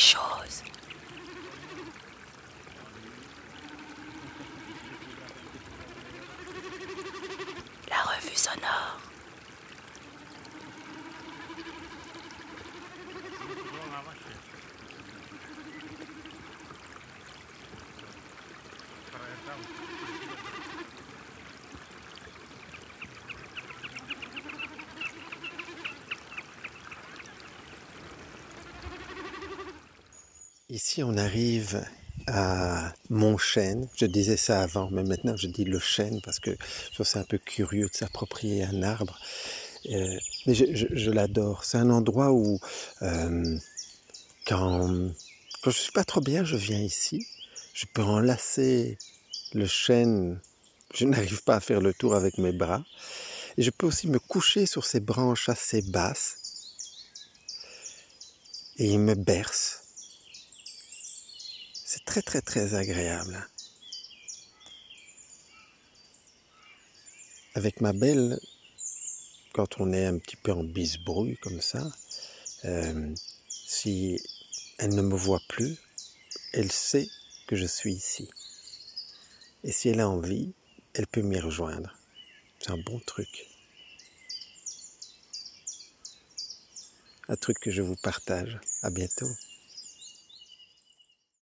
chose. La revue sonore. Ici, on arrive à Montchêne. Je disais ça avant, mais maintenant je dis le chêne parce que je trouve c'est un peu curieux de s'approprier un arbre. Mais je l'adore. C'est un endroit où, quand je ne suis pas trop bien, je viens ici. Je peux enlacer le chêne. Je n'arrive pas à faire le tour avec mes bras. Et je peux aussi me coucher sur ces branches assez basses. Et il me berce. C'est très très très agréable. Avec ma belle, quand on est un petit peu en bisbrouille comme ça, si elle ne me voit plus, elle sait que je suis ici. Et si elle a envie, elle peut m'y rejoindre. C'est un bon truc. Un truc que je vous partage. À bientôt.